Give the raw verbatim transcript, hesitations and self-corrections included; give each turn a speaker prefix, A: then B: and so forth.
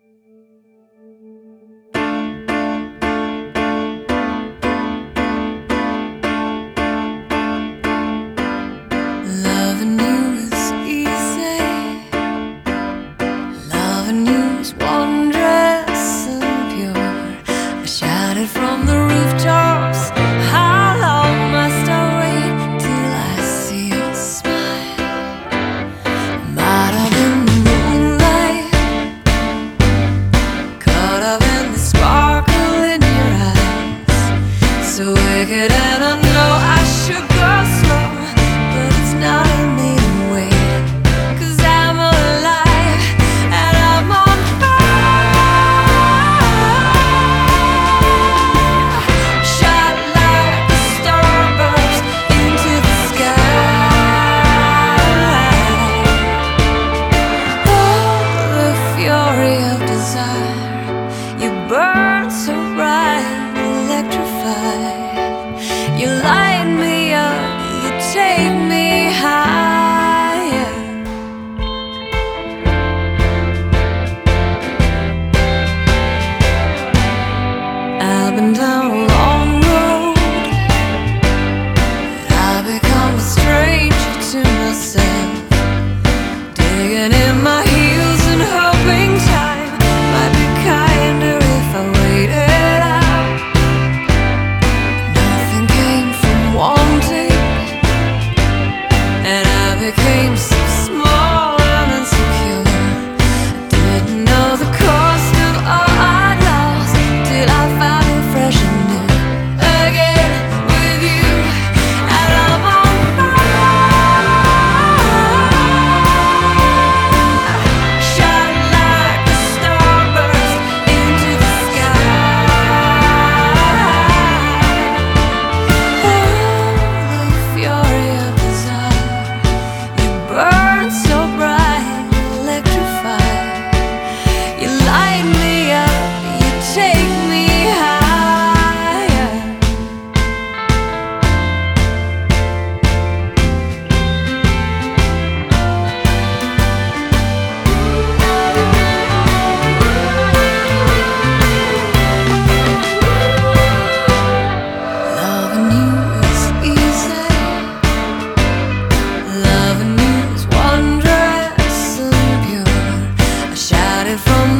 A: Loving you is easy. Loving you is wondrous and pure. I shouted from the rooftops, how long must I wait till I see your smile? Might have been the moonlight, caught up in the sparkle in your eyes. So wicked, and I know I should go slow, but it's not in me to wait, 'cause I'm alive and I'm on fire. Shot like a starburst into the sky. Oh, the fury of desire. You burn so bright, electrified. You light me up, you take me higher. I've been down a long road, I've become a stranger to myself, digging in my heels and hoping time might be kinder if I waited out. Nothing came from wanting, and I became so small and insecure. Didn't know the cost of all I'd lost till I found it fresh and new again with you, and I'm on fire. Shot like a starburst into the sky. Oh, the fury of desire. You burn so bright, electrified. You light me up, you take me higher. Loving you is easy. Loving you is wondrous and pure. I shouted from